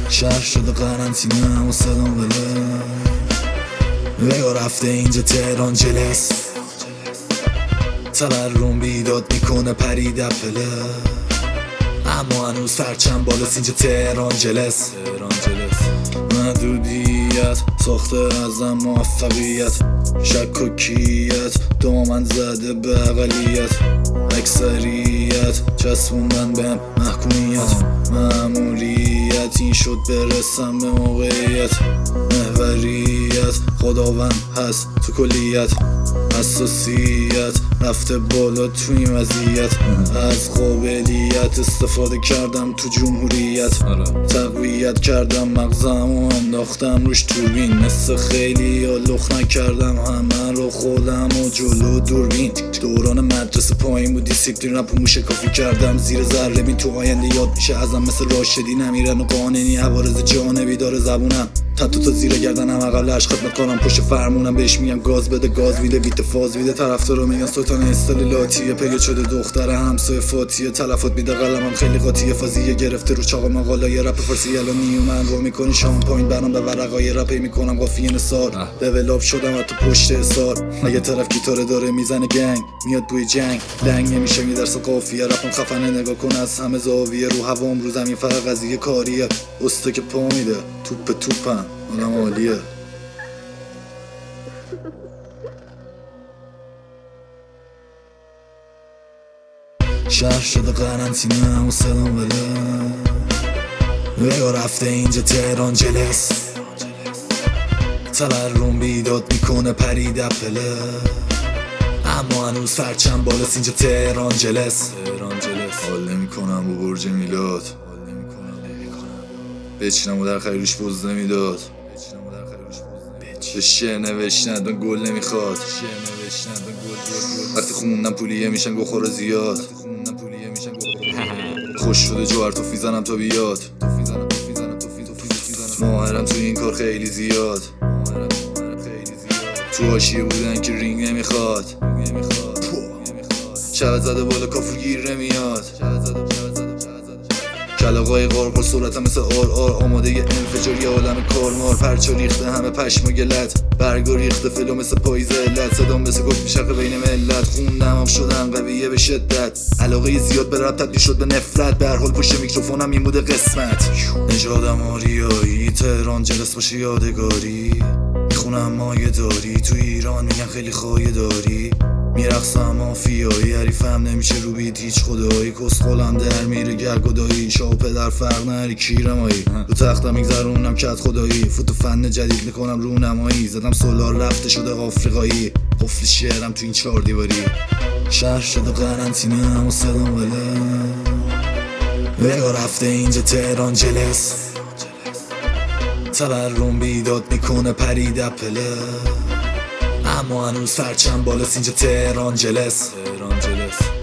شهر شده قرنطینه و صدام بله ویا رفته اینجا تهران جلس تورم بیداد میکنه پرید اپله اما هنوز فرچم بالاست اینجا تهران جلس محدودیت ساخته ازم موفقیت شک و کیت دامن زده به اقلیت اکثریت چسبوندن به محکومیت مأموریت این شد برسم به موقعیت محوریت خداوند هست تو کلیت حساسیت رفته بالا تو این وضعیت از قابلیت استفاده کردم تو جمهوریت تقویت کردم مغزم و انداختم روش توربین مثل خیلی یا لخ نکردم همه رو خودم و جلو دوربین دوران مدرسه پایین بود دیسیپلین رپ و موشه کافی کردم زیر ذره بین تو آینده یاد میشه ازم مثل راشدی نمیرن و قانونی عوارض جانبی داره زبونم تتو تا زیر گردنم عقلش خدمت کنم پشت فرمونم بهش میگم گاز بده گاز میده بیت فاز میده طرفدارا میگن سلطان استلیلاتیه پیگه شده دختر همسایه فاتیه تلفات میده قلمم خیلی قاطیه فازیه گرفته رو چاق مقالای رپ فارسی الان نیومن رو میکنی شامپاین برام به ورقای رپ میکنم قافیه نثار لول اپ شدم حتی پشت حصار اگه طرف گیتار داره میزنه گنگ میاد بوی جنگ لنگ نمیشه می درس قافیه رپم خفنه نگاه کن از همه زاویه رو هوام رو زمین فقط قضیه کاریه استک پا میده توپم اونم عالیه شهر شده قرنطینه و صدام بله ویا رفته اینجا تهران جلس تورم بیداد میکنه پرید اپله اما هنوز فرچم بالاست اینجا تهران جلس حال نمیکنم با برج میلاد بچینم و در خیروش بوز نمیداد به شعر نوشتن به گل نمیخواد وقتی خوندم پولیه میشن گوخور زیاد خوش شده جوهر توفی زنم تا بیاد ماهرم تو این کار خیلی زیاد تو حاشیه بودن که رینگ نمیخواد شبت زده بالا کافر گیر نمیاد کلاغای غارغار صورتم مثل آر آماده یه انفجاری عالم کارمار پرچا ریخته همه پشم و گلت برگا ریخته فلو مثل پاییز علت صدام مثل گفت میشقه بین ملت خوندم آف شدن قویه به شدت علاقه زیاد به رپ تبدیل شد به نفرت به هر حال پشت میکروفونم این بوده قسمت نژادم آریایی تهران جلس باشه یادگاری میخونم مایه داری تو ایران میگن خیلی خایه داری میرقصم مافیایی حریفم نمیشه رو بیت هیچ خدایی کسخولم در میره گرگدایی شاه و پدر فرق نری کیرمایی رو تختم میگذرونم کت خدایی فوتو فن جدید میکنم رو نمایی زدم سولار رفته شده آفریقایی قفل شعرم تو این 4 دیواری شهر شده قرنطینه و صدام بله ویا رفته اینجا تهران جلس تورم بیداد میکنه پرید اپله اما هنوز فرچم بالاست اینجا تهران جلس